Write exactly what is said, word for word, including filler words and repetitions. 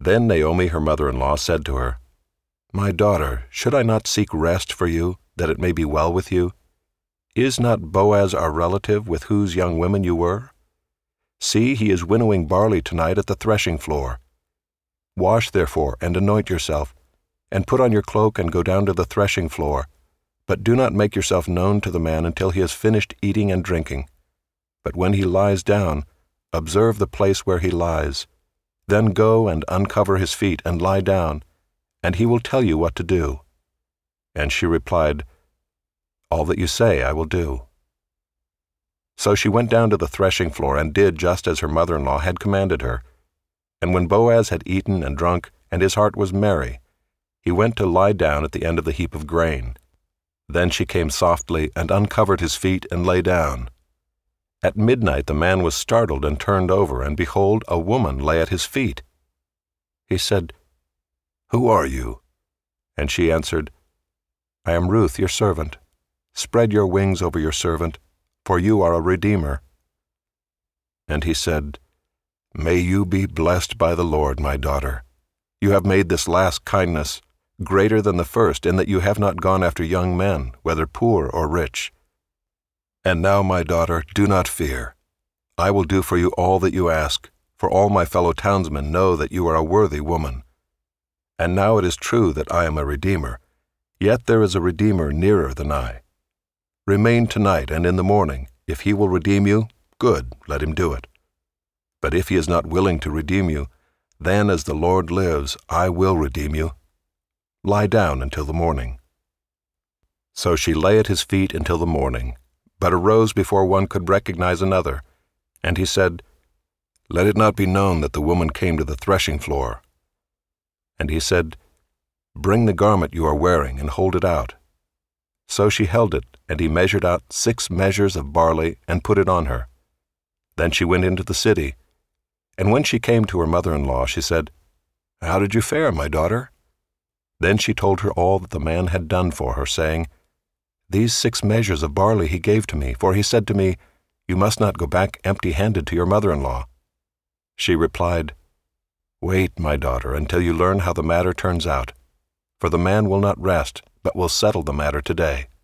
Then Naomi her mother-in-law said to her, My daughter, should I not seek rest for you, that it may be well with you? Is not Boaz our relative, with whose young women you were? See, he is winnowing barley tonight at the threshing floor. Wash therefore, and anoint yourself, and put on your cloak and go down to the threshing floor, but do not make yourself known to the man until he has finished eating and drinking. But when he lies down, observe the place where he lies. Then go and uncover his feet and lie down, and he will tell you what to do. And she replied, All that you say I will do. So she went down to the threshing floor and did just as her mother-in-law had commanded her. And when Boaz had eaten and drunk, and his heart was merry, he went to lie down at the end of the heap of grain. Then she came softly and uncovered his feet and lay down. At midnight the man was startled and turned over, and behold, a woman lay at his feet. He said, Who are you? And she answered, I am Ruth, your servant. Spread your wings over your servant, for you are a redeemer. And he said, May you be blessed by the Lord, my daughter. You have made this last kindness greater than the first, in that you have not gone after young men, whether poor or rich. And now, my daughter, do not fear. I will do for you all that you ask, for all my fellow townsmen know that you are a worthy woman. And now it is true that I am a redeemer, yet there is a redeemer nearer than I. Remain tonight, and in the morning, if he will redeem you, good, let him do it. But if he is not willing to redeem you, then as the Lord lives, I will redeem you. Lie down until the morning. So she lay at his feet until the morning, but arose before one could recognize another. And he said, Let it not be known that the woman came to the threshing floor. And he said, Bring the garment you are wearing and hold it out. So she held it, and he measured out six measures of barley and put it on her. Then she went into the city. And when she came to her mother-in-law, she said, How did you fare, my daughter? Then she told her all that the man had done for her, saying, These six measures of barley he gave to me, for he said to me, You must not go back empty-handed to your mother-in-law. She replied, Wait, my daughter, until you learn how the matter turns out, for the man will not rest, but will settle the matter today.